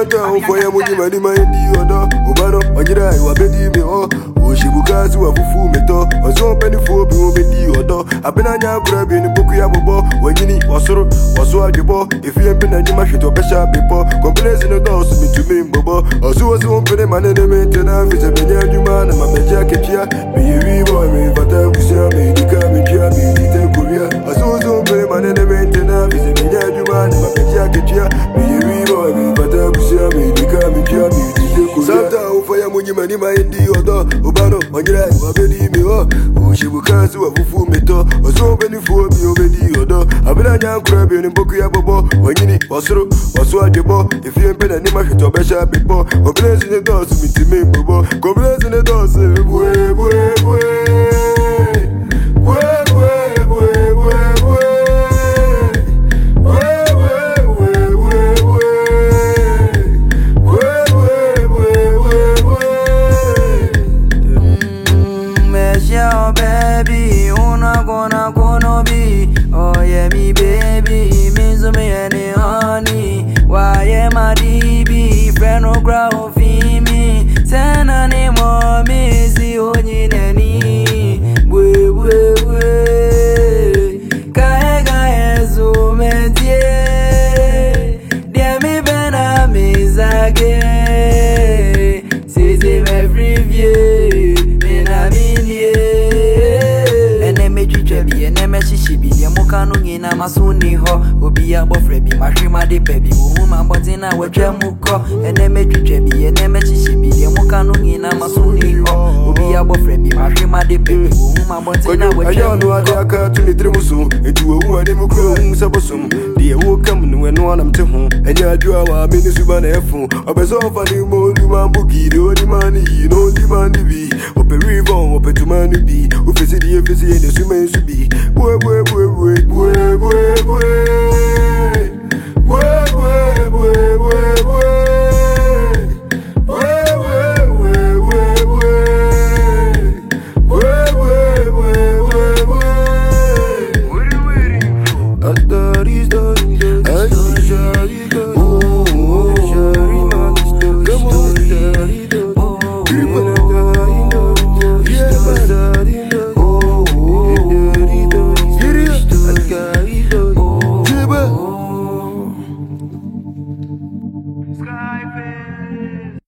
Santa for ya money money my di odo. Obano ojira iwa bedi me o. Oshibukazi wa fufu meto. Ozo penny for bi o bedi odo. Abena nya kura bi ni boku ya bobo. Wanyini wasoro waso adebo. If you mpena nyima hweto besha bepo. Complaints no do so me to me bobo. Ozo mpene manene mentena vise benya nyuma na mabeja kechia. Me wi boy me fata kusia me dika me chia me dite kuria. Ozo mpene manene mentena vise benya nyuma na mabeja kechia. Me wi boy me fata kusia me dika me chia me dite kuria. Santa for ya munyi mani ma ndi odo. Obano onyira wa bedi me o. Oshibukazi wa fufu meto. Ozo beni fo bi obedi odo. Abena nya kura bi ni boku ya bobo. Wanyini wasoro waso adebo. If you mpena ni ma hweto besha bepo. Complaints in the doors me to me bobo. Complaints in the doors boy boy boy. Baby, una gonna be. Oh yeah, me baby, means to me any honey. Why am I DB? Friend no grow me. Send a name on me, see only nani. We. Kaega zoom and dear me bena mizage. See every view. Mukanu ngina masuni ho obi abofre bi mahwema de pa bi wo ma botin na watwa muko ene metwetwe bi ene mechichi bi mukanu ngina masuni ho obi abofre bi mahwema de pa bi wo ma botin na watwa ayo no ade aka to ni trimusu etu owu ade mukro nsabosum de wo kam no eno anam te ho enya adwa wa me ni suba na efu obeso ofa ni mo lu mambuki de oni mani yi no di mani bi operivon opetumani bi ofesi de efesi ene suma nsubi boy Skyface.